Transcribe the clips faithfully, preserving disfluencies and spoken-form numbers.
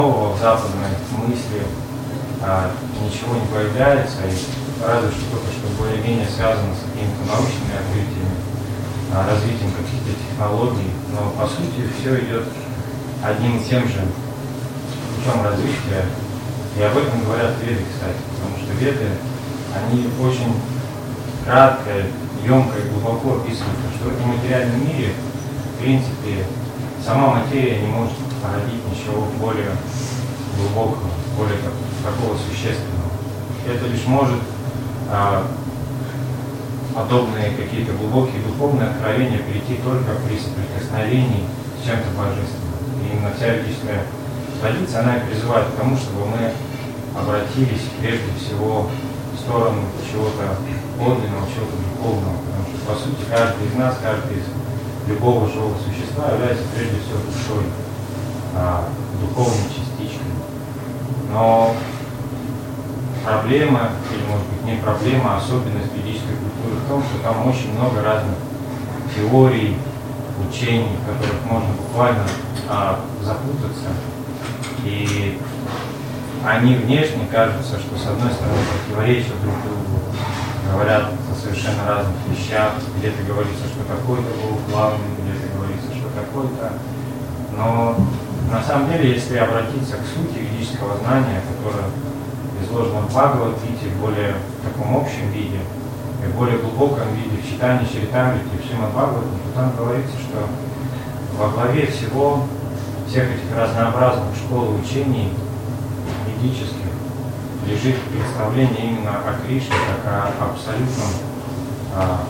нового в западной мысли а, ничего не появляется, и разве что только что более-менее связано с какими-то научными открытиями, а, развитием каких-то технологий, но по сути все идет одним и тем же путем развития. И об этом говорят веды, кстати, потому что веды, они очень кратко, емко и глубоко описывают, что в этом материальном мире, в принципе, сама материя не может породить ничего более глубокого, более такого существенного. Это лишь может а, подобные какие-то глубокие духовные откровения перейти только при соприкосновении с чем-то божественным. И именно вся ведическая традиция, она и призывает к тому, чтобы мы обратились прежде всего в сторону чего-то подлинного, чего-то духовного. Потому что, по сути, каждый из нас, каждый из любого живого существа является прежде всего душой, а, духовной частичкой. Но проблема, или может быть не проблема, а особенность ведической культуры в том, что там очень много разных теорий, учений, в которых можно буквально а, запутаться. И они внешне кажутся, что с одной стороны противоречат друг другу, говорят о совершенно разных вещах, где-то говорится, что такой-то был главный, где-то говорится, что такой-то. Но на самом деле, если обратиться к сути ведического знания, которое изложено в Бхагавад-гите в более таком общем виде, и в более глубоком виде, в читании Чаритамрити и в Шримад Бхагаватам, то там говорится, что во главе всего всех этих разнообразных школ и учений ведических лежит представление именно о Кришне, как о абсолютном а,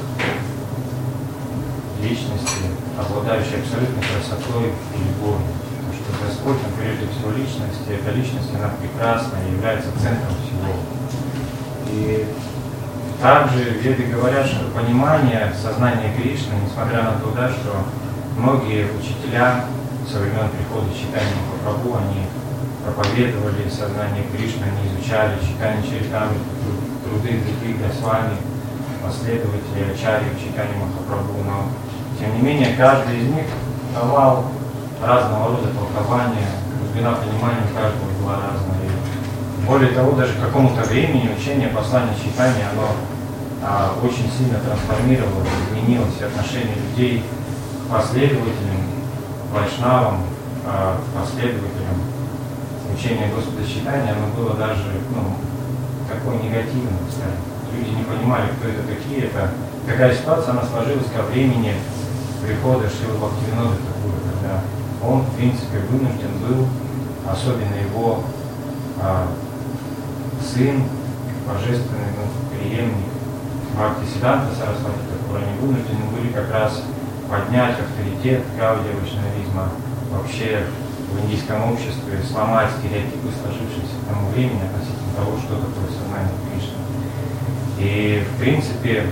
личности, обладающей абсолютной красотой и любовью. Потому что Господь, он прежде всего личность, и эта личность, она прекрасна и является центром всего. И также веды говорят, что понимание сознания Кришны, несмотря на то, да, что многие учителя со времен прихода Чайтаньи Махапрабху, они проповедовали сознание Кришны, они изучали читание Чаритамрити, труды других Госвами, последователи Ачарьи Чайтаньи Махапрабху, но тем не менее каждый из них давал разного рода толкования, глубина понимания каждого была разная. И более того, даже к какому-то времени учение послания Чайтаньи, оно а, очень сильно трансформировалось, изменилось, и отношение людей к последователям, вайшнавам, а, последователям учения Господа Чайтаньи, оно было даже ну, такое негативное, кстати. Люди не понимали, кто это такие. Это, такая ситуация, она сложилась ко времени прихода Шрилы Бхактивинода Thакура, когда он, в принципе, вынужден был, особенно его а, сын, божественный ну, преемник Бхактисиданта Сарасвати Thакура, они вынуждены были как раз поднять авторитет гаудия вайшнавизма вообще в индийском обществе, сломать стереотипы, сложившиеся к тому времени относительно того, что такое сознание Кришны. И, в принципе,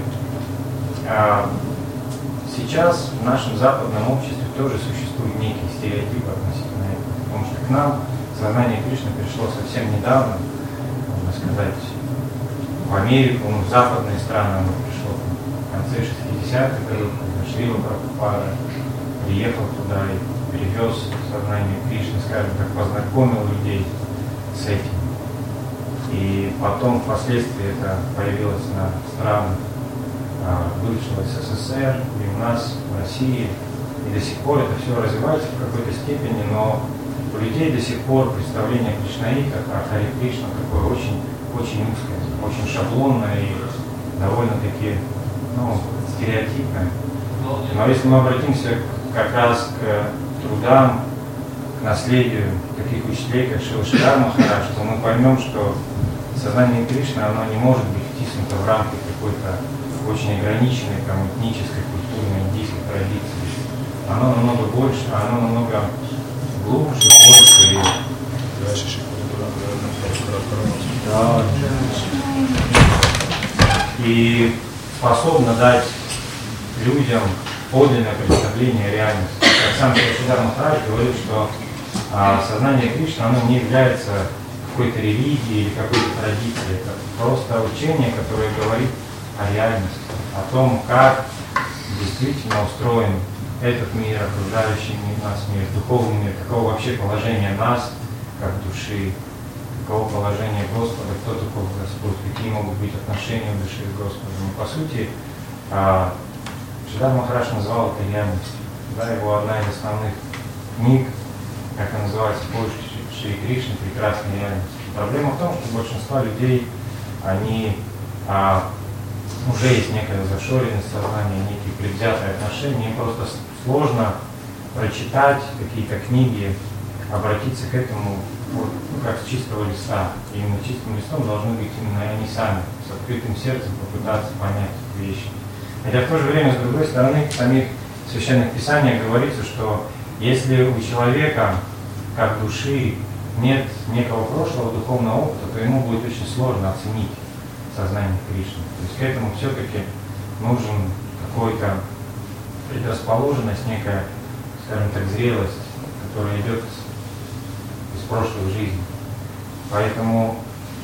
сейчас в нашем западном обществе тоже существуют некие стереотипы относительно этого, потому что к нам сознание Кришны пришло совсем недавно, можно сказать, в Америку, ну, в западные страны оно пришло в конце шестидесятых годов, когда Шрила Прабхупада приехал туда и привез сознание Кришны, скажем так, познакомил людей с этим. И потом впоследствии это появилось на странах а, бывшего СССР, и у нас в России. И до сих пор это все развивается в какой-то степени, но у людей до сих пор представление о Кришнаитах, о Харе Кришна такое очень, очень узкое, очень шаблонное и довольно-таки ну, стереотипное. Но если мы обратимся как раз к трудам, к наследию таких учителей, как Шрила Шридхар Махарадж, то мы поймем, что сознание Кришны, оно не может быть втиснуто в рамки какой-то очень ограниченной там, этнической, культурной, индийской традиции. Оно намного больше, оно намного глубже, больше и... Да. И способно дать людям подлинное представление реальности. Как сам Шрила Махарадж говорил, что а, сознание Кришны, оно не является какой-то религией или какой-то традицией. Это просто учение, которое говорит о реальности, о том, как действительно устроен этот мир, окружающий нас мир, духовный мир, каково вообще положение нас как души, каково положение Господа, кто такой Господь, какие могут быть отношения души с Господом. Но, по сути, Шридар Махарадж называл это реальностью. Да, его одна из основных книг, как она называется, «Поиск Шри Кришны. Прекрасной реальности». Проблема в том, что большинство людей, они а, уже есть некая зашоренность сознания, некие предвзятые отношения, им просто сложно прочитать какие-то книги, обратиться к этому вот, ну, как с чистого листа. И именно чистым листом должны быть именно они сами, с открытым сердцем попытаться понять эти вещи. Хотя в то же время, с другой стороны, в самих священных писаниях говорится, что если у человека, как души, нет некого прошлого духовного опыта, то ему будет очень сложно оценить сознание Кришны. То есть к этому все-таки нужен какой-то предрасположенность, некая, скажем так, зрелость, которая идет из, из прошлой жизни. Поэтому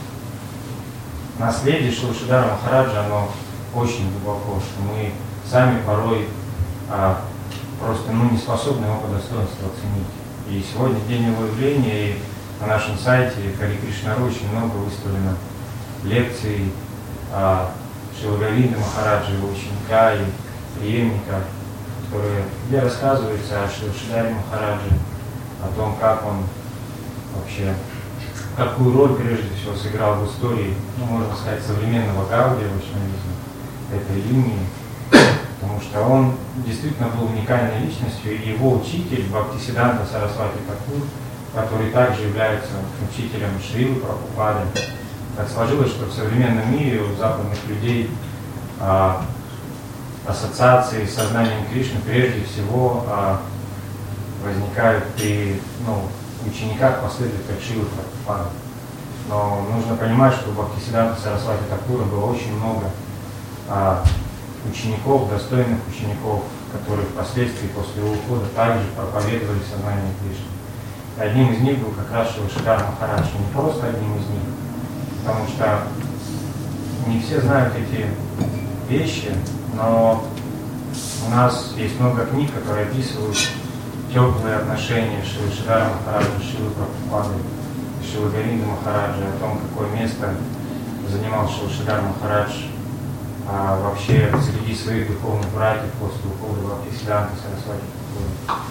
наследие Шрила Шридхара Махараджа, оно очень глубоко, что мы сами порой а, просто ну, не способны его по достоинству оценить. И сегодня день его явления, и на нашем сайте Хари Кришна точка ру очень много выставлено лекций а, Шрила Говинды Махараджа, его ученика и преемника, которые, где рассказывается о Шрила Шридаре Махараджи, о том, как он вообще, какую роль прежде всего сыграл в истории, ну, можно сказать, современного Гаудия вайшнавизма, этой линии, потому что он действительно был уникальной личностью, и его учитель Бхактисиддханта Сарасвати Такур, который также является учителем Шрилы Прабхупады. Так сложилось, что в современном мире у западных людей а, ассоциации с сознанием Кришны прежде всего а, возникают при ну, учениках, последователях Шрилы Прабхупады. Но нужно понимать, что у Бхактисиддханта Сарасвати Такура было очень много а, учеников, достойных учеников, которые впоследствии после его ухода также проповедовали сознание Кришны. Одним из них был как раз Шрила Шридхар Махарадж, не просто одним из них, потому что не все знают эти вещи, но у нас есть много книг, которые описывают теплые отношения Шрила Шридхара Махараджа, Шрилы Прабхупады, Шрилы Говинды Махараджа, о том, какое место занимал Шрила Шридхар Махарадж а, вообще среди своих духовных братьев после ухода Бхактисиддханты Сарасвати Такура.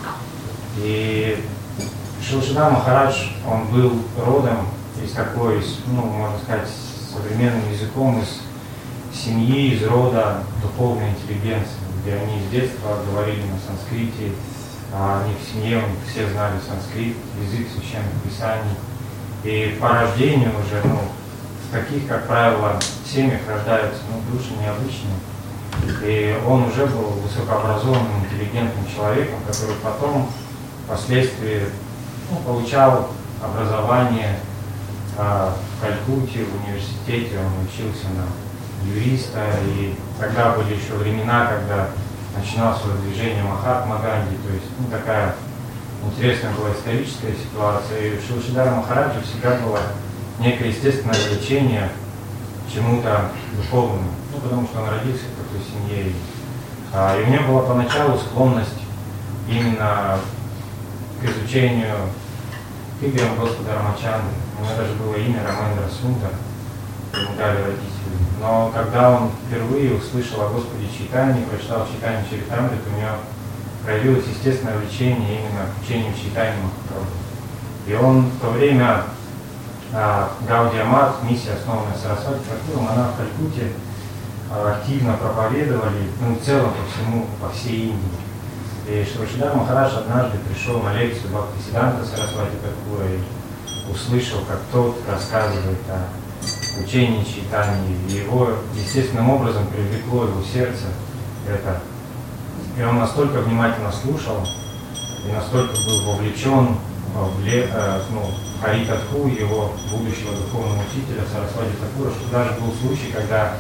И Шрила Шридхар Махарадж, он был родом из такой, ну, можно сказать, современным языком, из семьи, из рода духовной интеллигенции, где они с детства говорили на санскрите, а они в семье, у них все знали санскрит, язык священных писаний. И по рождению уже, ну, в таких, как правило, семьях рождаются ну, души необычные. И он уже был высокообразованным, интеллигентным человеком, который потом, впоследствии, ну, получал образование а, в Калькутте, в университете, он учился на юриста, и тогда были еще времена, когда начинал свое движение Махатма Ганди, то есть ну, такая интересная была историческая ситуация. И у Шрила Шридхара Махараджа всегда было некое естественное влечение к чему-то духовному, ну, потому что он родился в такой семье. А, и у него была поначалу склонность именно к изучению играм Господа Рамачандры. У него даже было имя Рамендра Сундара, ему дали родители. Но когда он впервые услышал о Господе Чайтанье, прочитал Чайтанью Чаритамриту, у него проявилось естественное влечение именно к учению Чайтаньи Махапрабху. И он в то время а, Гаудия Мат, миссия, основанная Сарасвати Такуром, она в Калькутте а, активно проповедовали, ну, в целом по всему, по всей Индии. И Шрила Шридхар Махарадж однажды пришел на лекцию Бхактисиддханта Сарасвати Такура и услышал, как тот рассказывает о учении Чайтаньи, и его естественным образом привлекло его сердце это. И он настолько внимательно слушал и настолько был вовлечен в ле, э, ну, Хари Татху, его будущего духовного учителя Сарасвати Такура, что даже был случай, когда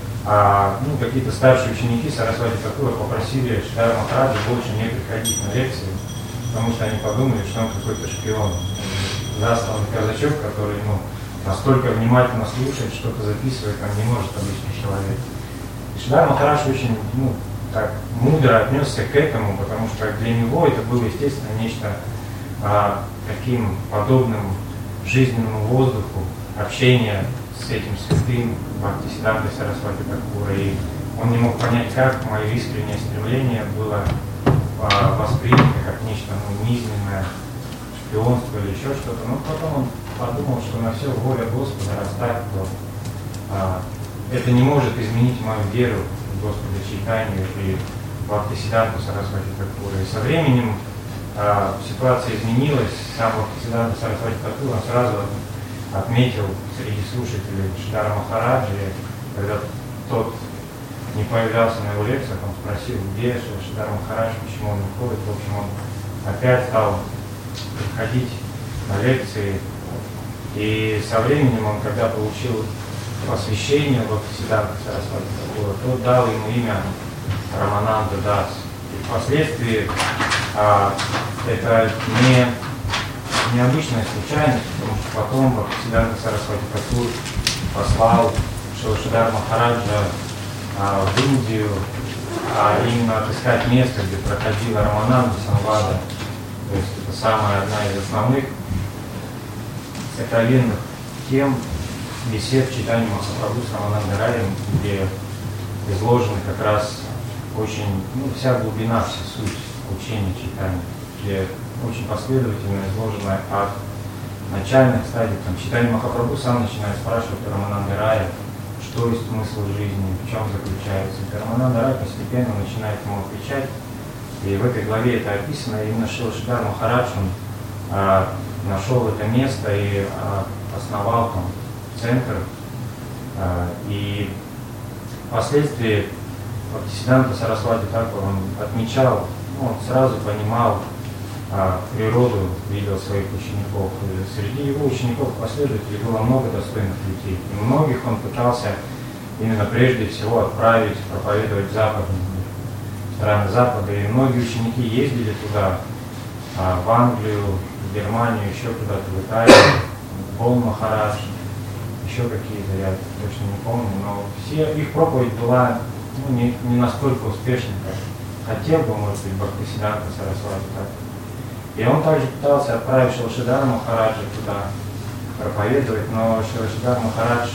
а, ну, какие-то старшие ученики Сарасвати Такура попросили Шридхара Махараджа больше не приходить на лекции, потому что они подумали, что он какой-то шпион, засланный казачок, который ну, настолько внимательно слушает, что-то записывает, там не может обычный человек. И Шридхар Махарадж очень ну, так мудро отнесся к этому, потому что для него это было, естественно, нечто а, таким подобным жизненному воздуху, общения с этим святым Бхактисиддхантой Сарасвати Такура. И он не мог понять, как мое искреннее стремление было а, воспринято как нечто ну, низменное, шпионство или еще что-то. Но потом он подумал, что на все воля Господа растает, то а, это не может изменить мою веру в Господа Чайтанью и Бхактисиддханту Сарасвати Такура. И со временем а, ситуация изменилась, сам Бхактисиддханта Сарасвати Такур он сразу отметил среди слушателей Шридхара Махараджи, когда тот не появлялся на его лекциях, он спросил, где Шридхар Махарадж, почему он не ходит. В общем, он опять стал приходить на лекции. И со временем он, когда получил посвящение Бхактисиддханты Сарасвати Такура, тот дал ему имя Рамананда Дас. И впоследствии а, это не необычная случайность, потому что потом Бхактисиддханта Сарасвати Такур послал Шридхара Махараджа а, в Индию, а именно отыскать место, где проходила Рамананда Самвада. То есть это самая одна из основных сокровенных тем бесед читания Махапрабху с Раманандой Раем, где изложены как раз очень, ну, вся глубина, вся суть учения читания, где очень последовательно изложено от начальных стадий. Там читание Махапрабху сам начинает спрашивать у Рамананды Рая, что есть смысл жизни, в чем заключается. И Рамананда Рай постепенно начинает ему отвечать. И в этой главе это описано. Именно Шридхар Махарадж он а, нашел это место и а, основал там центр. А, и впоследствии Бхактисиддханта Сарасвати Такур он отмечал, ну, он сразу понимал а, природу, видел своих учеников. И среди его учеников, последователей, было много достойных людей. И многих он пытался именно прежде всего отправить, проповедовать в западный мир, в страны Запада. И многие ученики ездили туда, а, в Англию, в Германию, еще куда-то, в Италию, Бол Махарадж, еще какие-то, я точно не помню, но все, их проповедь была ну, не, не настолько успешной, как хотел бы, может быть, Бхактисиддханта Сарасвати Такур. И он также пытался отправить Шридхара Махараджа туда проповедовать, но Шридхар Махарадж,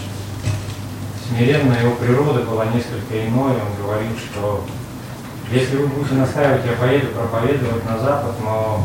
смиренная его природа была несколько иной. Он говорил, что если вы будете настаивать, я поеду проповедовать на Запад, но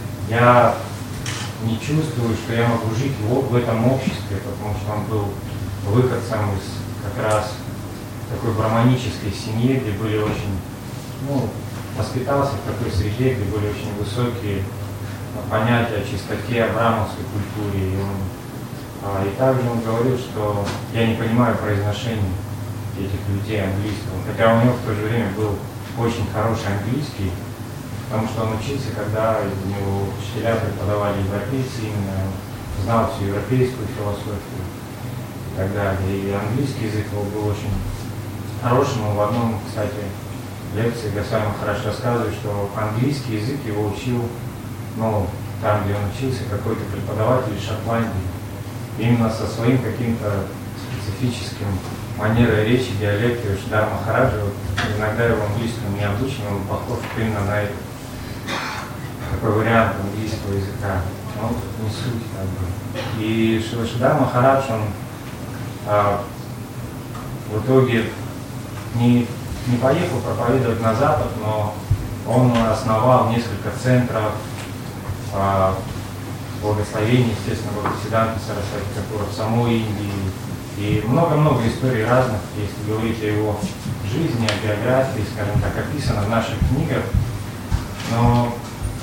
я не чувствую, что я могу жить в, в этом обществе, потому что он был выходцем из как раз такой браманической семьи, где были очень, ну, воспитался в такой среде, где были очень высокие понятия о чистоте, о браманской культуре. И, он, а, и также он говорил, что я не понимаю произношения этих людей английского, хотя у него в то же время был очень хороший английский, потому что он учился, когда у него учителя преподавали европейцы, именно знал всю европейскую философию и так далее. И английский язык его был очень хорошим. Он в одном, кстати, лекции Госвами Махарадж рассказывает, что английский язык его учил, ну, там, где он учился, какой-то преподаватель из Шотландии, именно со своим каким-то специфическим манерой речи, диалекте Шридхара Махараджа. Вот, иногда его английскому необычно, он похож именно на этот такой вариант английского языка. Но он тут не суть, как бы. И Шридхар Махарадж, он а, в итоге не не поехал проповедовать на Запад, но он основал несколько центров а, благословений, естественно, Бхактисиддханты Сарасвати Такура в самой Индии. И много-много историй разных, если говорить о его жизни, о биографии, скажем так, описано в наших книгах. Но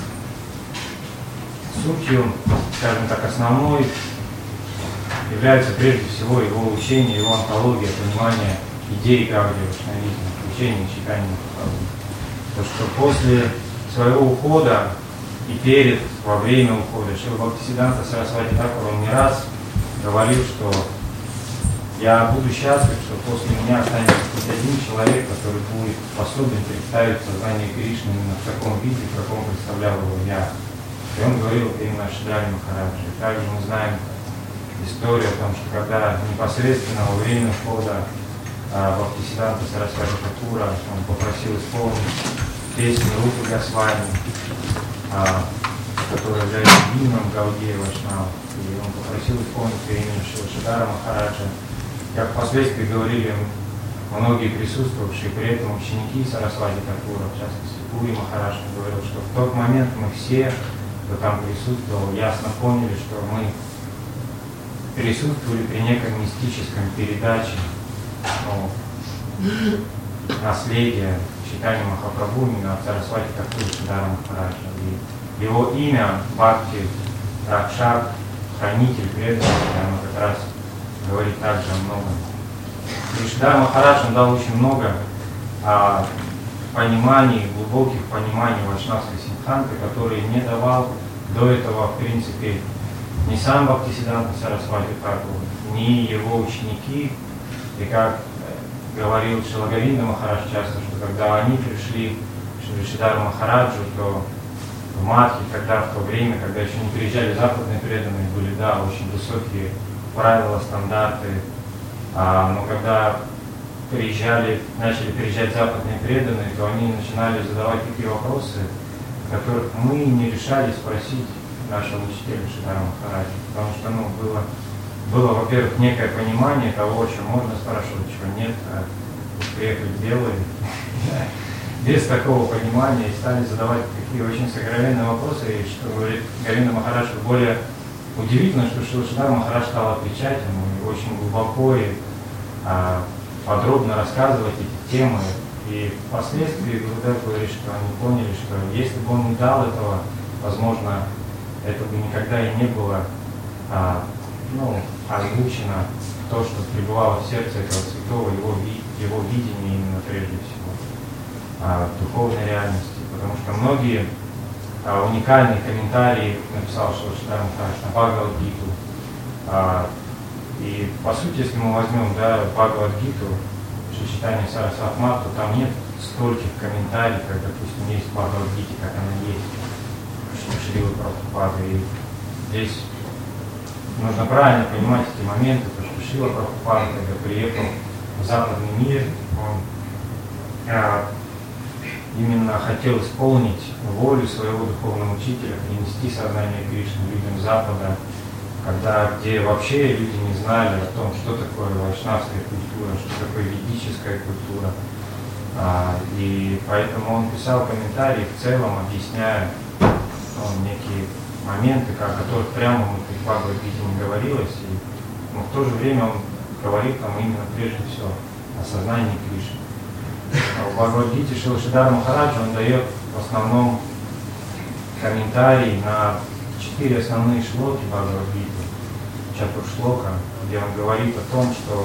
сутью, скажем так, основной является прежде всего его учение, его онтология, понимание идеи Гаудия Вайшнавизма, учения читания Махапрабху. То, что после своего ухода и перед, во время ухода, Шрила Бхактисиддханта Сарасвати Такур, он не раз говорил, что я буду счастлив, что после меня останется хоть один человек, который будет способен представить сознание Кришны именно в таком виде, в каком представлял его я. И он говорил это именно о Шридаре Махараджи. Также мы знаем историю о том, что когда непосредственно во время ухода Бхактисиддханта Сарасвати Такура он попросил исполнить песню Рупы Госвами, которая является гимном Гаудия Вайшнава. И он попросил просил исполнить имя Шилашидара Махараджа. Как впоследствии говорили многие присутствовавшие, при этом ученики Сарасвати Такура, в частности Пури Махарадж, говорил, что в тот момент мы все, кто там присутствовал, ясно поняли, что мы присутствовали при неком мистическом передаче ну, наследия Чайтаньи Махапрабху именно от Сарасвати Такура Шидара Махараджа. И его имя Бхакти Ракшак, хранитель преданности, оно как раз говорит также о многом. И Шидара Махарадж он дал очень много а, пониманий, глубоких пониманий Вайшнавской Сиддханты, которые не давал до этого, в принципе, ни сам Бхактисиддханта Сарасвати Такур, ни его ученики. И как говорил Шрила Говинда Махарадж часто, что когда они пришли к Шидару Махараджу, то в Мадхе, когда в то время, когда еще не приезжали западные преданные, были, да, очень высокие правила, стандарты, а, но когда приезжали, начали приезжать западные преданные, то они начинали задавать такие вопросы, которых мы не решались спросить нашего учителя Шидара Махараджа, потому что, ну, было, было, во-первых, некое понимание того, о чем можно спрашивать, чего нет, а приехали белые, без такого понимания, и стали задавать такие очень сокровенные вопросы, и что говорит Говинда Махарадж, более удивительно, что Шидар Махарадж стал отвечать ему и очень глубоко и а, подробно рассказывать эти темы. И впоследствии Гурудев говорит, что они поняли, что если бы он не дал этого, возможно, это бы никогда и не было а, ну, озвучено то, что пребывало в сердце этого святого, его, его видение именно прежде всего а, духовной реальности. Потому что многие а, уникальные комментарии написал Шидар Махарадж на Бхагавад-гиту. А, и по сути, если мы возьмем, да, Бхагавад-гиту, читание Сарасвати Мат, то там нет стольких комментариев, как, допустим, есть в Бхагавад-гите, как она есть в Шрилы Прабхупады. И здесь нужно правильно понимать эти моменты, потому что Шрила Прабхупада, когда приехал в западный мир, он а, именно хотел исполнить волю своего духовного учителя, принести сознание Кришны людям Запада, когда, где вообще люди не знали о том, что такое вайшнавская культура, что такое ведическая культура. А, и поэтому он писал комментарии в целом, объясняя ну, некие моменты, о которых прямо в Бхагавад-гите не говорилось. И, но в то же время он говорит там именно прежде всего о сознании Кришны. А в Бхагавад-гите Шрила Шидара Махарадж он дает в основном комментарий на четыре основные шлоки Бхагавад-гиты, Чатуршлока, где он говорит о том, что,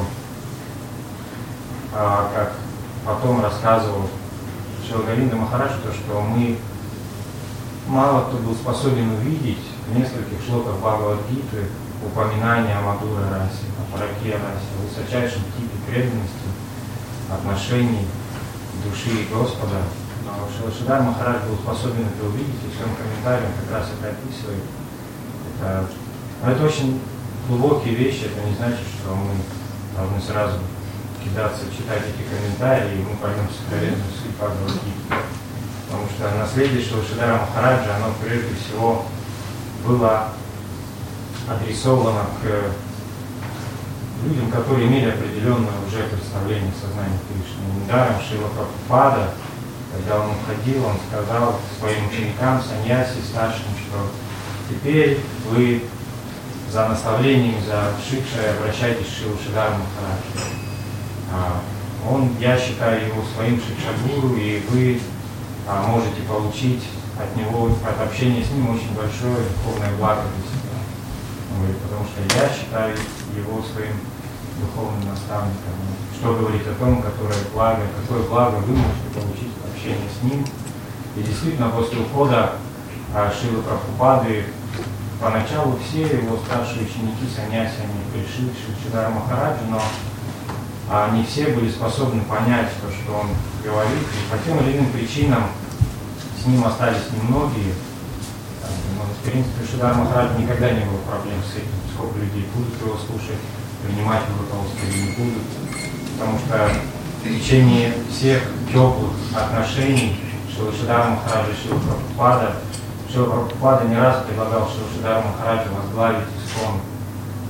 а, как потом рассказывал Шрила Говинда Махарадж, то, что мы мало кто был способен увидеть в нескольких шлоках Бхагавад-гиты упоминания о Мадура расе, о Паракия расе, о высочайшем типе преданности, отношений души и Господа. Но Шрила Шидар Махарадж был способен это увидеть, и в своем комментарии он как раз это описывает. Это, но это очень глубокие вещи, это не значит, что мы должны сразу кидаться, читать эти комментарии, и мы поймем сокровенную суть Бхагавад-гиты. Потому что наследие Шрила Шидара Махараджа, оно прежде всего было адресовано к людям, которые имели определенное уже представление сознания Кришны. Недаром Шрила Прабхупада, когда он уходил, он сказал своим ученикам, саньяси, старшим, что теперь вы за наставлениями, за шикшей обращайтесь к Шриле Шидару Махараджу. А, он, я считаю его своим шикшагуру, и вы а, можете получить от него, от общения с ним очень большое духовное благо для себя. Потому что я считаю его своим духовным наставником. Что говорит о том, которое благо, какое благо вы можете получить в общении с ним. И действительно, после ухода а, Шрилы Прабхупады, поначалу все его старшие ученики саньяси, они пришли к Шидару Махараджу, но а, не все были способны понять то, что он говорит. И по тем или иным причинам с ним остались немногие. Но, в принципе, Шидар Махараджу никогда не было проблем с этим, сколько людей будут его слушать, принимать его руководство или не будут. Потому что в течение всех теплых отношений Шрила Шидара Махараджа и Шрила Прабхупада, Шрила Прабхупада не раз предлагал Шрила Шидару Махараджу возглавить искон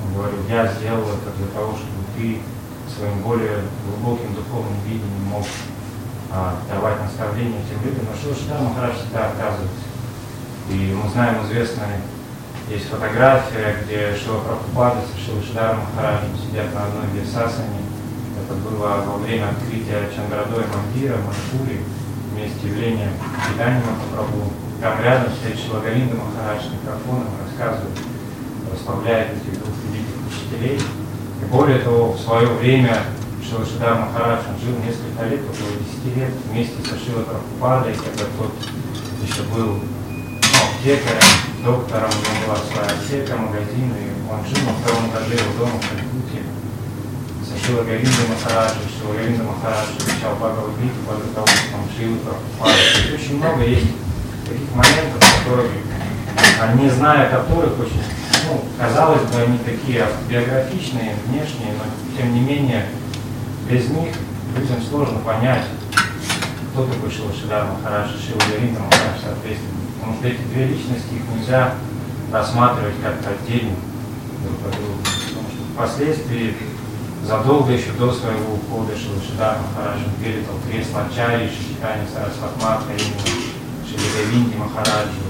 Он говорил, я сделал это для того, чтобы ты своим более глубоким духовным видением мог а, давать наставления тем людям. Но Шрила Шридхар Махарадж всегда отказывается. И мы знаем известная есть фотография, где Шрила Прабхупада с Шрилой Шридаром Махараджем сидят на одной вьясасане. Это было во время открытия Чандрадоя Мандира в Манипуре, в месте явления Чайтаньи Махапрабху. Там рядом стоит Шрила Говинда Махарадж с микрофоном, рассказывает, расслабляет этих двух великих учителей. И более того, в свое время Шрила Шридар Махарадж жил несколько лет, около десяти лет, вместе со Шрилой Прабхупадой, когда тот еще был ну, аптекарем, доктором, у него была своя аптека, магазин, и он жил на втором этаже его дома в Калькутте. Со Шрилой Говиндой Махараджем, Шрила Говинда Махарадж изучал Бхагавад-гиту под руководством Шрилы Прабхупады. Очень много есть таких моментов, которые, не зная которых, очень, ну, казалось бы, они такие биографичные, внешние, но тем не менее, без них людям сложно понять, кто такой Шрила Шридар Махарадж и Шрила Говинда Махарадж, соответственно. Потому что эти две личности, их нельзя рассматривать как-то отдельно друг от друга. Потому что впоследствии, задолго еще до своего ухода Шрила Шридар Махарадж передал кресло Ачарьи, Чайтаньи Сарасвати Мадху, Шриле Говинде Махараджу.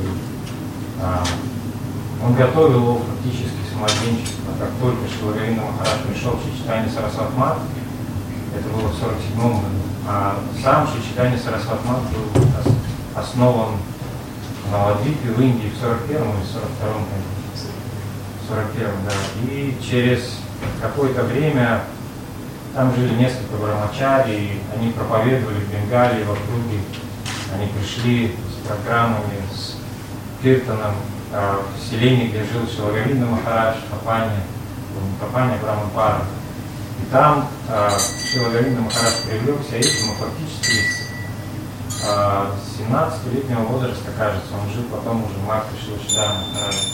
Он готовил его фактически с младенчества. Как только Шрила Говинда Махарадж пришел в Чайтаньи Сарасвати Мадху, это было в сорок седьмом году, а сам Чайтаньи Сарасвати Мадху был основан в Навадвипе в Индии в сорок первом или сорок втором году. В сорок первом, да. И через какое-то время там жили несколько брамачари, и они проповедовали в Бенгалии, в округе. Они пришли с программами, с киртаном э, в селении, где жил Шрила Говинда Махарадж, Капания, Капания Брамапара. И там э, Шрила Говинда Махарадж привлекся этим, и фактически с э, семнадцатилетнего возраста, кажется, он жил потом уже в Мадхе Шрила Шридара Махараджа.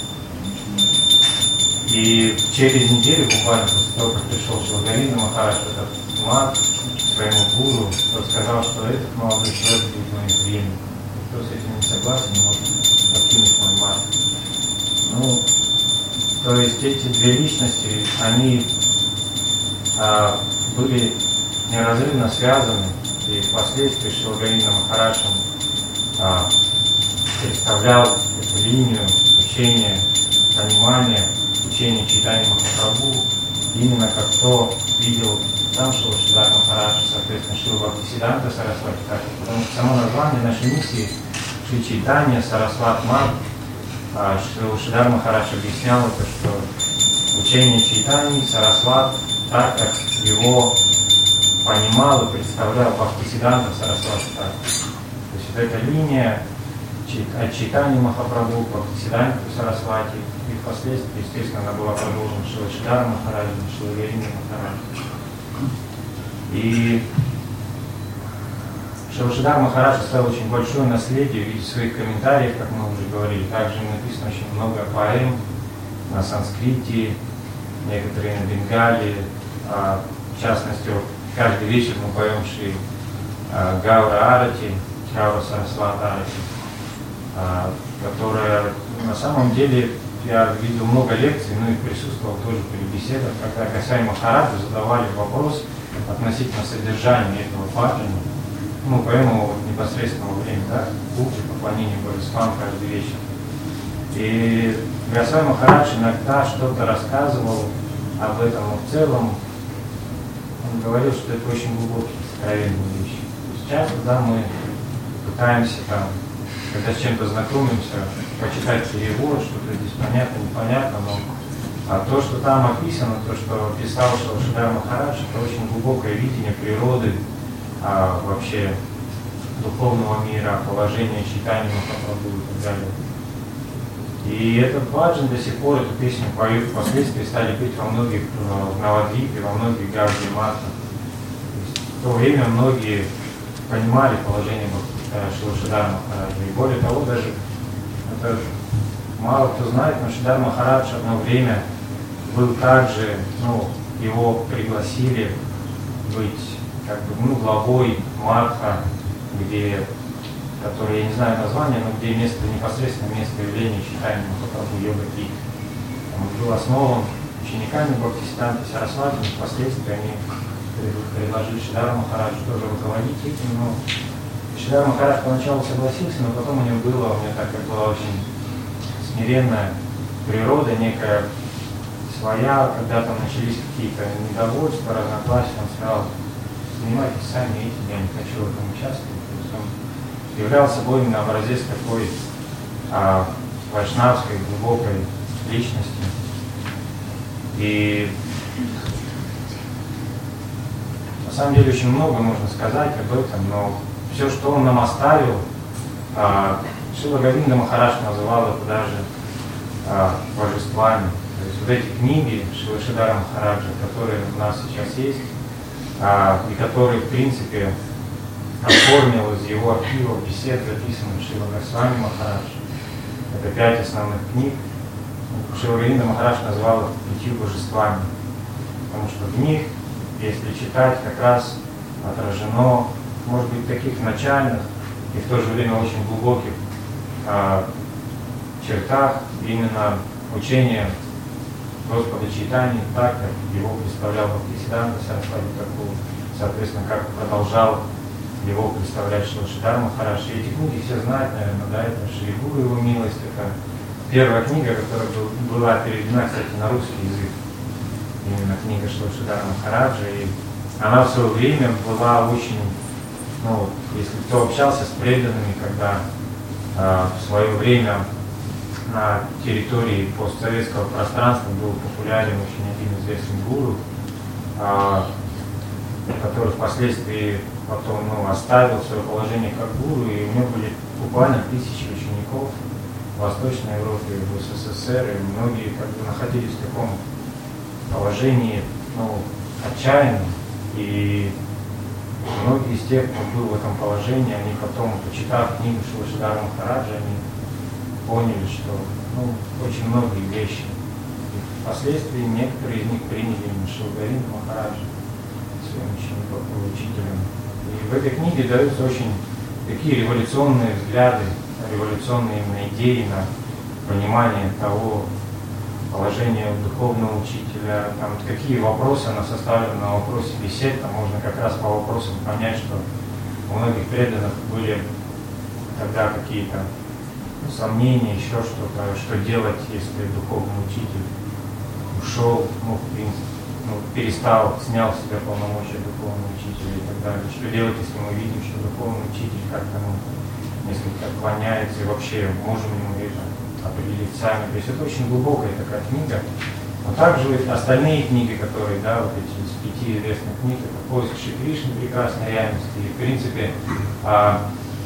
И через неделю, буквально после того, как пришел Шрила Говинда Махарадж в этот Мадх, своему гуру, тот сказал, что этот молодой человек будет моим преемником. Кто с этим не согласен, не может покинуть мой Мадх. Ну, то есть эти две личности, они а, были неразрывно связаны, и впоследствии Шрила Говинда Махарадж а, представлял эту линию учения, понимания, учения Чайтаньи Махапрабху, именно как кто видел сам Шрила Шридар Махарадж, соответственно, Шрила Бхактисиддханта Сарасвати Такур, потому что само название нашей миссии Шри Чайтанья Сарасвати Мадх, Шрила Шридар Махарадж объяснял это, что учение Чайтаньи Сарасвати, так как его понимал и представлял Бхактисиддханта Сарасвати Такур. То есть вот эта линия от Чайтаньи Махапрабху, Бхактисиддханта Сарасвати, и впоследствии, естественно, она была продолжена Шрила Шридаром Махараджем, Шрила Говиндой Махараджем. И Шрила Шридар Махарадж оставил очень большое наследие в виде своих комментариев, как мы уже говорили. Также написано очень много поэм на санскрите, некоторые на бенгале. А, в частности, каждый вечер мы поем Шри а, Гаура Арати, Гаура Сарасвати Арати, а, которая на самом деле, я видел много лекций, ну и присутствовал тоже при беседах, когда Госвами Махараджу задавали вопрос относительно содержания этого баджана. Мы поем его непосредственно во время, да, культа, поклонения Божествам каждый вечер. И Госвами Махарадж иногда что-то рассказывал об этом, но в целом он говорил, что это очень глубокие, сокровенные вещи. То есть часто, да, мы пытаемся там, когда с чем-то знакомимся, почитать перевод, что-то здесь понятно, непонятно, но а то, что там описано, то, что писал Шрила Шридар Махарадж, это очень глубокое видение природы, а, вообще духовного мира, положения Чайтаньи Махапрабху и так далее. И этот баджан до сих пор, эту песню поют, впоследствии стали петь во многих, в Навадвипе, во многих Гауди Матхах. В то время многие понимали положение Шрила Шридара Махараджа. И более того, даже это мало кто знает, но Шридар Махарадж одно время был также, ну, его пригласили быть как бы, ну, главой Мадха, где, который, я не знаю название, но где место, непосредственно место явления Чайтаньи Махапрабху Йога-Трипти. Он был основан учениками Бхактисиданты Сарасвати. Впоследствии они предложили Шридаре Махараджу тоже руководить этим, но Шридар Махарадж поначалу согласился, но потом у него было, у него так как была очень смиренная природа, некая своя, когда там начались какие-то недовольства, разногласия, он сказал: занимайтесь сами этим, я не хочу в этом участвовать. То есть он являл собой именно образец такой а, вайшнавской, глубокой личности. И на самом деле очень много можно сказать об этом, но все, что он нам оставил, а, Шрила Говинда Махарадж называл это даже а, божествами. То есть вот эти книги Шрила Шридхара Махараджа, которые у нас сейчас есть, а, и которые, в принципе, оформил из его архивов бесед, записанных Шрила Госвами Махарадж. Это пять основных книг. Шрила Говинда Махарадж назвал их пятью божествами, потому что в них, если читать, как раз отражено, может быть, таких начальных и в то же время очень глубоких а, чертах именно учения Господа Чайтаньи, так как его представлял Бхактисиданта Сарасвати Такур, соответственно, как продолжал его представлять Шрила Шридхар Махарадж. И эти книги все знают, наверное, да, это Шри Гуру, его милость, это первая книга, которая была переведена, кстати, на русский язык, именно книга Шрила Шридхара Махараджа, и она в свое время была очень, ну, если кто общался с преданными, когда э, в свое время на территории постсоветского пространства был популярен очень один известный гуру, э, который впоследствии потом, ну, оставил свое положение как гуру, и у него были буквально тысячи учеников в Восточной Европе, в СССР, и многие как бы находились в таком положении, ну, отчаянном, и многие из тех, кто был в этом положении, они потом, почитав книгу Шрила Шридхара Махараджа, они поняли, что, ну, очень многие вещи. И впоследствии некоторые из них приняли именно Шрила Говинду Махараджа своим учеником, учителем. И в этой книге даются очень такие революционные взгляды, революционные именно идеи на понимание того положения духовного учителя, там, какие вопросы она составлена на вопросе бесед, там можно как раз по вопросам понять, что у многих преданных были тогда какие-то, ну, сомнения, еще что-то, что делать, если духовный учитель ушел, ну, в принципе, ну, перестал, снял с себя полномочия духовного учителя и так далее. Что делать, если мы видим, что духовный учитель как-то, ну, несколько отклоняется, и вообще можем ли мы это определить сами. То есть это очень глубокая такая книга. Но также остальные книги, которые, да, вот эти из пяти известных книг, это «Поиск Шри Кришны, прекрасной реальности». И, в принципе, а,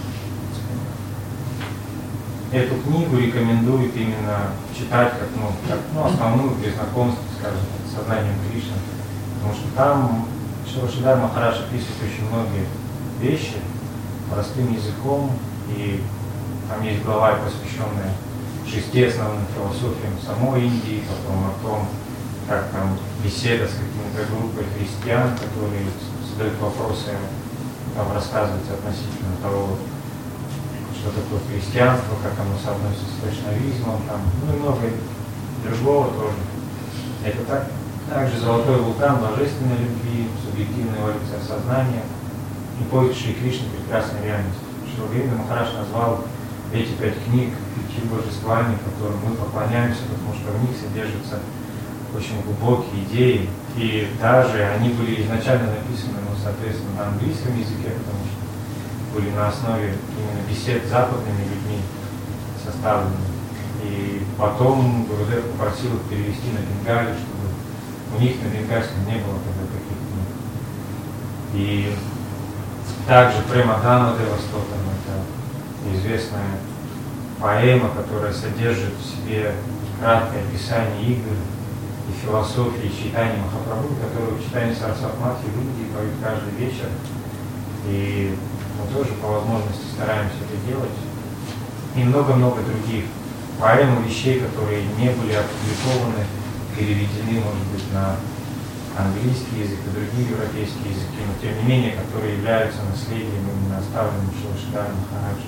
эту книгу рекомендуют именно читать как, ну, как, ну, основную для знакомства, скажем, с сознанием Кришны. Потому что там Шрила Шридхар Махарадж описывает очень многие вещи простым языком, и там есть глава, посвященная шести основным философиям самой Индии, потом о том, как там беседа с какими-то группой христиан, которые задают вопросы, там рассказывается относительно того, что такое христианство, как оно соотносится с вайшнавизмом, там, ну и много другого тоже. Это так, также «Золотой вулкан блажественной любви», «Субъективная эволюция сознания» и «Поиск Шри Кришны, прекрасной реальности». Шрила Говинда Махарадж назвал эти пять книг пятью божествами, которым мы поклоняемся, потому что в них содержатся очень глубокие идеи, и даже они были изначально написаны, ну, соответственно, на английском языке, потому что были на основе именно бесед с западными людьми составлены. И потом Гурудев попросил их перевести на бенгали, чтобы у них на бенгальском не было тогда таких книг. И также Према Дана Девастотам, это известная поэма, которая содержит в себе краткое описание игр и философии Чайтаньи Махапрабху, которую в Чайтаньи Сарасвати Мати в Индии поют каждый вечер. И мы тоже по возможности стараемся это делать. И много-много других поэм и вещей, которые не были опубликованы, переведены, может быть, на английский язык и другие европейские языки, но тем не менее, которые являются наследием именно оставленным Шрила Шридхара Махараджа.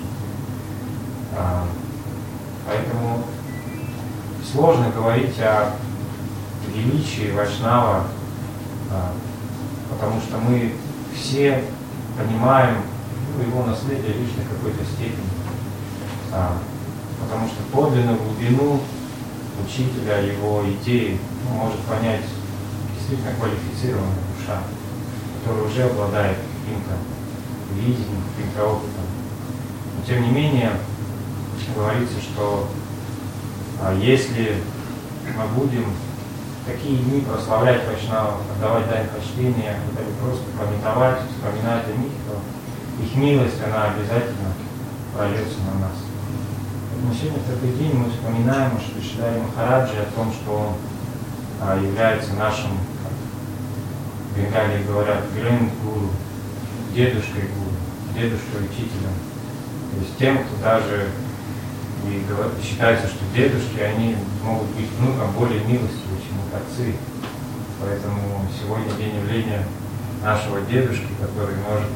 А, поэтому сложно говорить о величии Вайшнава, потому что мы все понимаем ну, его наследие лишь до какой-то степени. Потому что подлинную глубину учителя, его идеи ну, может понять действительно квалифицированная душа, которая уже обладает каким-то видением, каким-то опытом. Но тем не менее, говорится, что а, если мы будем такие дни прославлять Вайшнавов, отдавать дань почтения, просто памятовать, вспоминать о них, то их милость, она обязательно прольется на нас. Но сегодня в такой день мы вспоминаем о Шри Шридаре Махараджи, о том, что он а, является нашим, как в Бенгалии говорят, грэнд-гуру, дедушкой гуру, дедушкой-учителем. То есть тем, кто даже и говорит, считается, что дедушки, они могут быть внукам более милостивы, чем их отцы. Поэтому сегодня день явления нашего дедушки, который может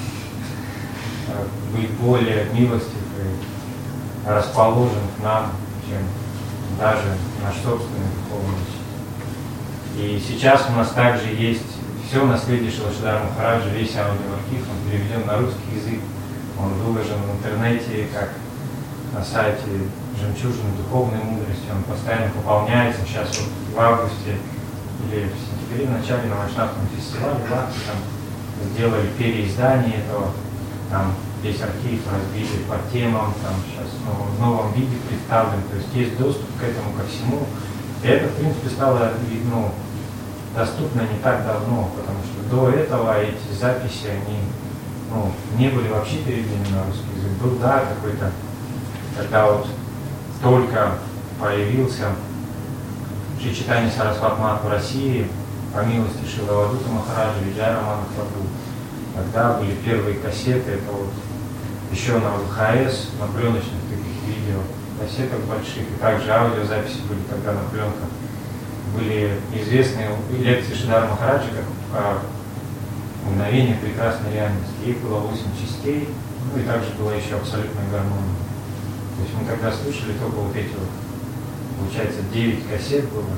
быть более милостив и расположен к нам, чем даже наш собственный духовный учитель. И сейчас у нас также есть все наследие Шрила Шридхара Махараджа, весь аудиоархив, он переведен на русский язык, он выложен в интернете, как на сайте «Жемчужины духовной мудрости», он постоянно пополняется. Сейчас вот в августе или в сентябре, в начале на Вайшнавском фестивале в Лахте там сделали переиздание этого, там весь архив разбили по темам, там сейчас ну, в новом виде представлен, то есть есть доступ к этому ко всему. И это, в принципе, стало ну, доступно не так давно, потому что до этого эти записи, они ну, не были вообще переведены на русский язык. Был, да, какой-то, когда вот только появился Шри Чайтанья Сарасвати Мат в России, по милости Шрила Авадута Махараджа, Виджая Рамана Прабху, тогда были первые кассеты, это вот еще на ВХС, на пленочных таких видео, кассетах больших, и также аудиозаписи были тогда на пленках. Были известные лекции Шридхара Махараджа, как «Мгновение прекрасной реальности». Их было восемь частей, ну и также была еще абсолютная гармония. То есть мы тогда слушали только вот эти вот, получается, девять кассет было,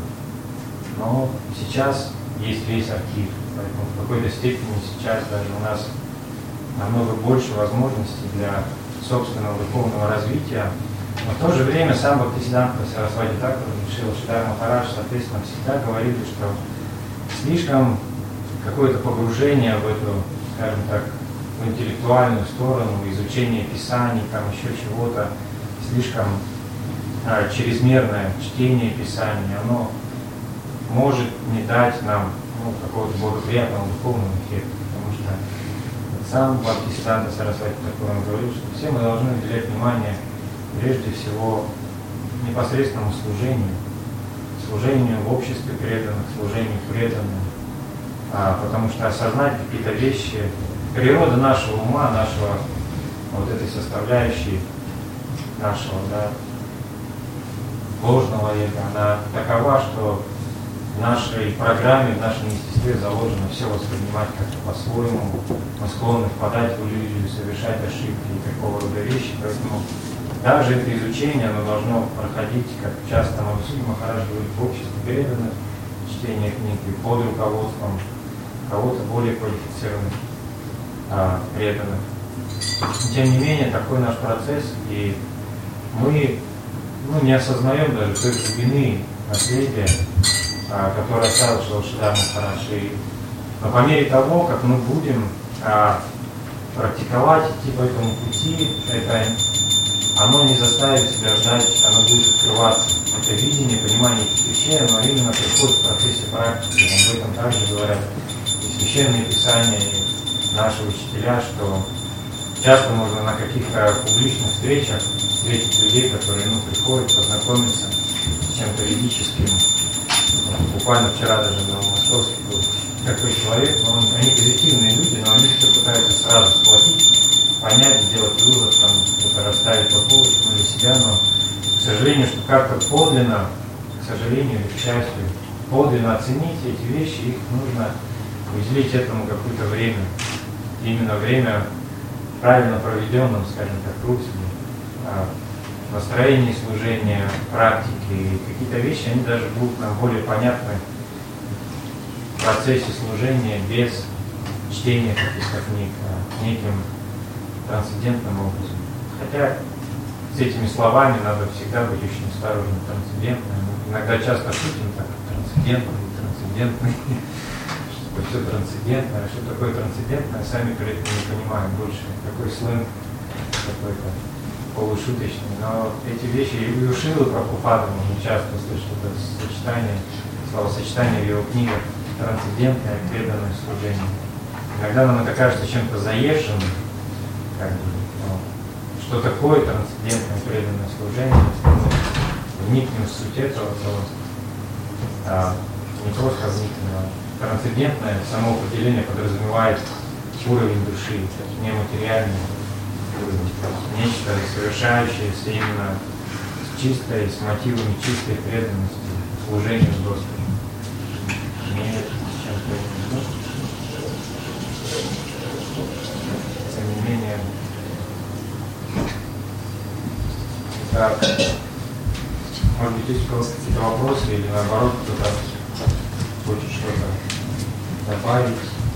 но сейчас есть весь архив, поэтому в какой-то степени сейчас даже у нас намного больше возможностей для собственного духовного развития. Но в то же время сам Бхактисиданта Сарасвати Тхакур и Шрила Шридхар Махарадж, соответственно, всегда говорили, что слишком какое-то погружение в эту, скажем так, в интеллектуальную сторону, изучение писаний, там еще чего-то, слишком а, чрезмерное чтение писаний, оно может не дать нам ну, какого-то благоприятного духовного эффекта, потому что сам Бхактисиданта Сарасвати Тхакур говорил, что все мы должны уделять внимание прежде всего непосредственному служению, служению в обществе преданных, служению преданным, а, потому что осознать какие-то вещи, природа нашего ума, нашего вот этой составляющей, нашего да, ложного эго, она такова, что в нашей программе, в нашем естестве заложено все воспринимать как-то по-своему, мы склонны впадать в иллюзию, совершать ошибки и такого рода вещи, поэтому даже это изучение, оно должно проходить, как часто Мадхусудан Махарадж говорит, в обществе преданных, чтение книг и под руководством кого-то более квалифицированных а, преданных. Тем не менее, такой наш процесс, и мы ну, не осознаем даже той глубины наследия, а, которое оставил Шрила Шридхар Махарадж. Но по мере того, как мы будем а, практиковать, идти по этому пути, это оно не заставит себя ждать, оно будет открываться. Это видение, понимание этих вещей, оно именно приходит в процессе практики. Об этом также говорят и священные писания, и наши учителя, что часто можно на каких-то публичных встречах встретить людей, которые ну, приходят познакомиться с чем-то ведическим. Буквально вчера даже на Московске был такой человек, он, они позитивные люди, но они все пытаются сразу схватить, понять, сделать вывод, там, что-то расставить по полочкам для себя, но, к сожалению, что как-то подлинно, к сожалению или к счастью, подлинно оценить эти вещи, их нужно уделить этому какое-то время. Именно время правильно проведенным, скажем так, в русле, настроении служения, практике. И какие-то вещи, они даже будут нам более понятны в процессе служения без чтения каких-то книг, а неким трансцендентным образом. Хотя с этими словами надо всегда быть очень осторожным, трансцендентным. Иногда часто шутим так, трансцендентный, трансцендентный, что все трансцендентное, а что такое трансцендентное, сами при этом не понимаем больше. Такой сленг какой-то полушуточный. Но эти вещи и у Шрилы Прабхупады мы часто слышим это сочетание, словосочетание в его книгах трансцендентное, преданное служение. Иногда нам это кажется чем-то заезженным, как бы, ну, что такое трансцендентное преданное служение, если мы вникнем в суть этого, то а, не просто вникнем, а трансцендентное само определение подразумевает уровень души, то есть нематериальный уровень, нечто совершающееся именно с чистой, с мотивами чистой преданности, служению Господу. Не чем-то иным. Тем не менее, так, может быть, есть у кого-то какие-то вопросы или наоборот кто-то хочет что-то добавить?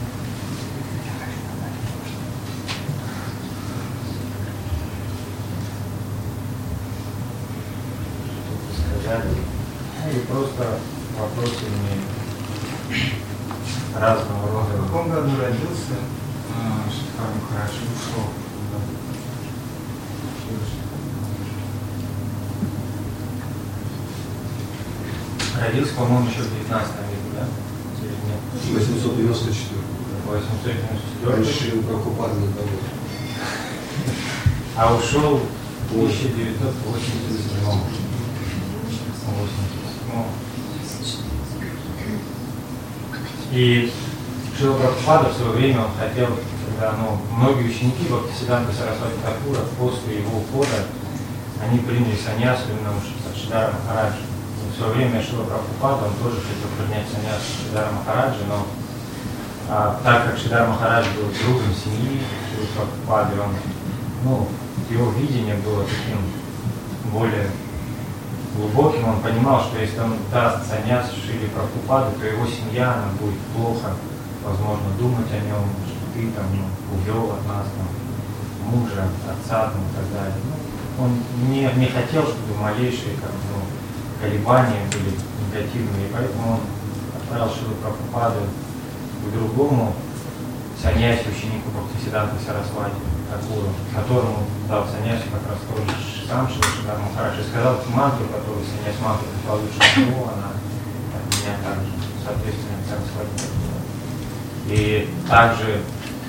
Что-то сказать? Или просто вопросы имеют разного рода. В каком году родился Шридхар Махарадж и ушел? Родился, по-моему, еще в девятнадцатом веке, да? Или нет? восемьсот девяносто четвёртый. восемьсот девяносто четвёртый. Шрила Прабхупада на того. А ушел в тысяча девятьсот восемьдесят седьмом. И Шрила Прабхупада в свое время он хотел, когда ну, многие ученики Бхактисиддханты Сарасвати Такура после его ухода, они приняли саньясу именно от Шридхара Махараджа. В свое время Шрила Прабхупада, он тоже хотел принять саньясу Шридхара Махараджа, но а, так как Шридхар Махарадж был другом семьи Шрилы Прабхупады, он, ну, его видение было таким более глубоким, он понимал, что если он даст саньяс Шриле Прабхупаде, то его семья, она будет плохо, возможно, думать о нем, что ты там ну, увел от нас там, мужа, отца там, и так далее. Ну, он не, не хотел, чтобы малейшие как, ну, колебания были негативные, и поэтому он отправил Шрилу Прабхупаду к другому саньясе, ученику Бхактисиддханты Сарасвати Такуру, которому дал саньясу как раз тоже сам Шридхар Махарадж, и сказал мантру, которую саньяс мантру пришла лучше всего, она от меня также, соответственно, Сарасвати Такура. И также,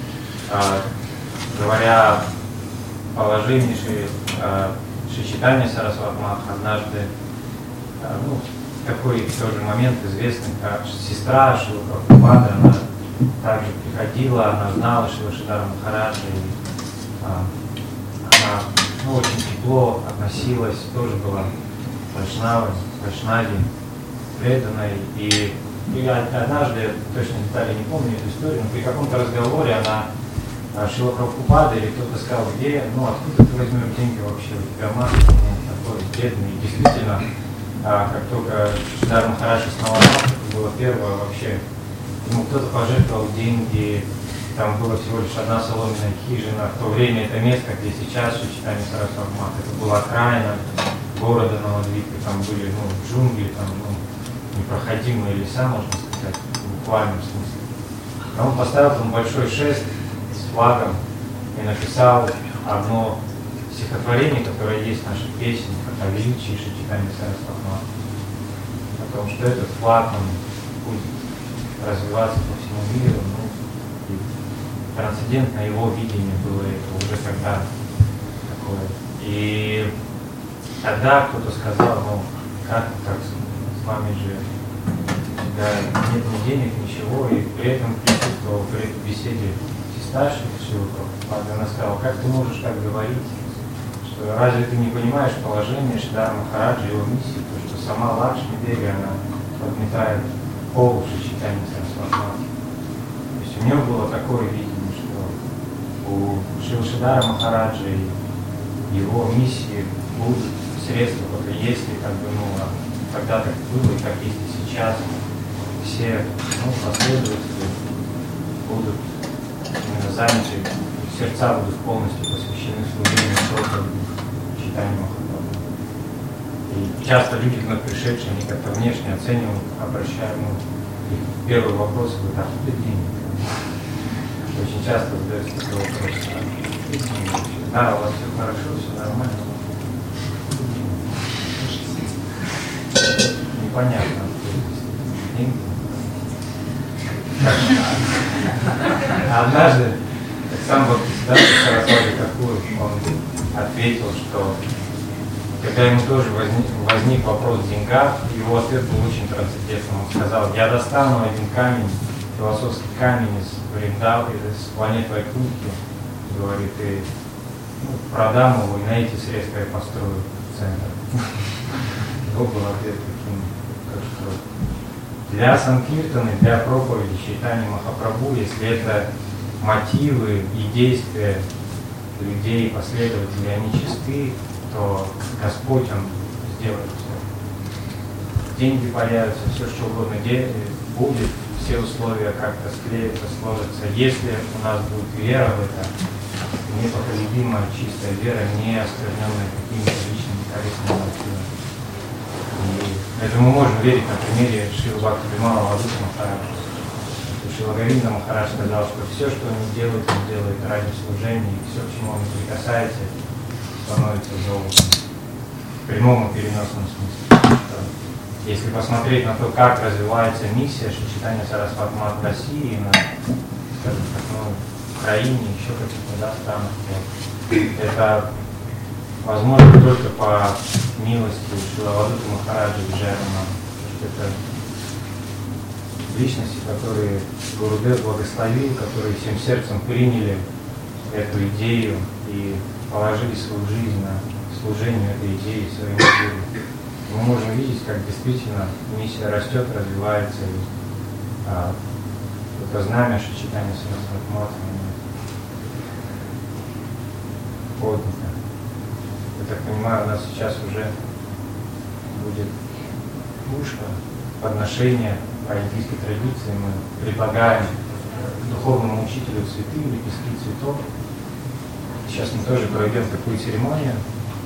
э, говоря о положении Шри, э, Шри Чайтанья Сарасвати Мах, однажды, э, ну, такой тоже момент известный, как сестра Шрилы Прабхупады, она также приходила, она знала Шридхара Махараджа, и а, она ну, очень тепло относилась, тоже была вайшнавой, вайшнави, преданной. И, и однажды, точно детали не помню эту историю, но при каком-то разговоре она, Шрила Прабхупада или кто-то сказал, где, ну откуда ты возьмешь деньги вообще, у тебя мама ну, такой бедный. И действительно, а, как только Шридхар Махарадж основал, это было первое вообще, ему кто-то пожертвовал деньги, там была всего лишь одна соломенная хижина, в то время это место, где сейчас Шри Чайтанья Сарасвати Мах, это была окраина города Навадвипы, там были ну, джунгли, там ну, непроходимые леса, можно сказать, в буквальном смысле. А он поставил там большой шест с флагом и написал одно стихотворение, которое есть в нашей песне, о величии Шри Чайтаньи Сарасвати Мах, о том, что этот флаг он будет развиваться по всему миру, ну, и трансцендентное его видение было это уже когда такое. И тогда кто-то сказал, ну, как, как с вами же да, нет ни денег, ничего, и при этом присутствовал при этой беседе сестра Шрилы Прабхупады, она сказала, как ты можешь так говорить, что разве ты не понимаешь положение Шридхара Махараджа, его миссии, то, что сама Лакшми Деви, она подметает пол Шри Чайтаньи Сарасвати Мах. То есть у него было такое видение, что у Шридхара Махараджа и его миссии будут средства, только если как бы, ну, когда так было и как есть и сейчас, все ну, последователи будут именно заняты, сердца будут полностью посвящены служению только читанию Махапрабху. И часто люди, вновь пришедшие, они как-то внешне оценивают, обращают, ну, их первый вопрос, говорят, а откуда деньги? Очень часто задается такой вопрос. Да, у вас все хорошо, все нормально. Непонятно, откуда деньги. Однажды сам Бхактисиddханта Сарасвати Тхакур, он ответил, что когда ему тоже возник, возник вопрос в деньгах, его ответ был очень трансцендентным. Он сказал: я достану один камень, философский камень из Вриндавы, из планеты Вайкунхи, говорит, и ну, продам его, и на эти средства я построю центр. Его был ответ таким, как что для санкиртаны, для проповеди читания Махапрабху, если это мотивы и действия людей, последователей, они чисты, то Господь, Он сделает все. Деньги появятся, все что угодно будет, все условия как-то склеятся, сложатся. Если у нас будет вера в это, непоколебимая, чистая вера, не оскверненная какими-то личными корыстными мотивами. И это мы можем верить на примере Шрилы Бхакти-Вимала Авадута Махараджа. Шрила Говинда Махарадж сказал, что все, что он делает, он делает ради служения, и все, к чему он прикасается, становится золотом. В прямом и переносном смысле. Если посмотреть на то, как развивается миссия Шри-Чайтанья Сарасвати Мат в России, на, скажем так, ну, Украине, еще каких-то да, странах, то это возможно только по милости Шрила Авадута Махараджа и Джайрамана. Это личности, которые Гурудев благословил, которые всем сердцем приняли эту идею и положили свою жизнь на служение этой идеи своим людям. Мы можем видеть, как действительно миссия растет, развивается, и а, это знамя Шри-Чайтанья Сарасвати Мат поднято. Я так понимаю, у нас сейчас уже будет пушка, подношение по индийской традиции. Мы предлагаем духовному учителю цветы, лепестки цветов. Сейчас мы тоже пройдем такую церемонию.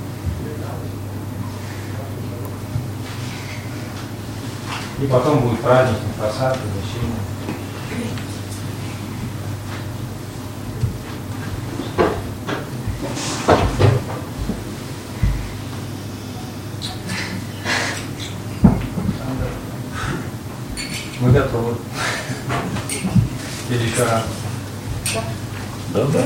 И потом будет праздничный просад, угощение. Мы готовы. Или еще раз. Да, да.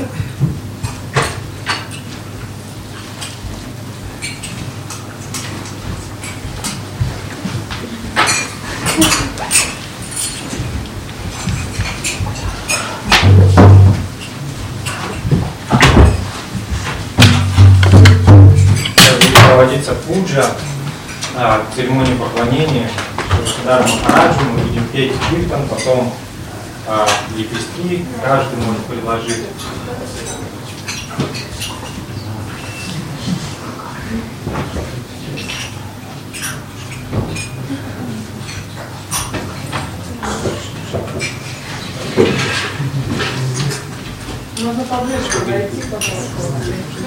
Будет проводиться пуджа, а, церемония поклонения Шри Махараджу. Мы будем петь киртан, потом а, лепестки каждый может предложить. Можно поближе подойти, пожалуйста.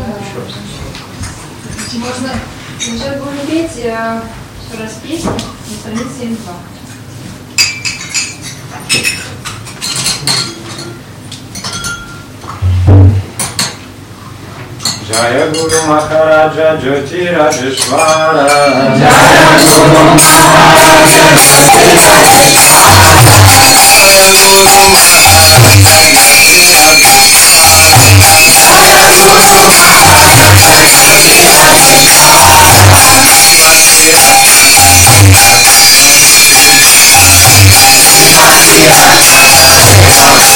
Можно. Мы сейчас будем петь э, раз песню на странице семьдесят два. Джая Гуру Махараджа Джоти Раджешвара. Джая Гуру Махараджа Джоти Раджешвара.